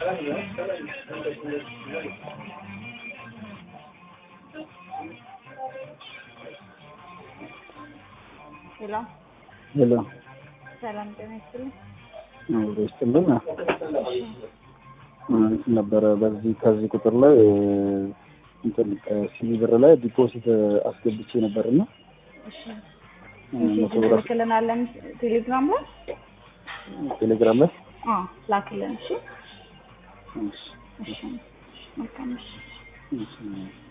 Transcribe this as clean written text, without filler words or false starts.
ሄሎ ሄሎ ሰላም ጤና ይስጥልኝ። ወይስጥልና ነበር በዚህ ከዚህ ቁጥር ላይ እንትን ሲቪ ብር ላይ ዲፖዚት አስገብቼ ነበርና እሺ ልክልናለን ቴሌግራም ላይ ላክልን። እሺ እሺ መልካም እሺ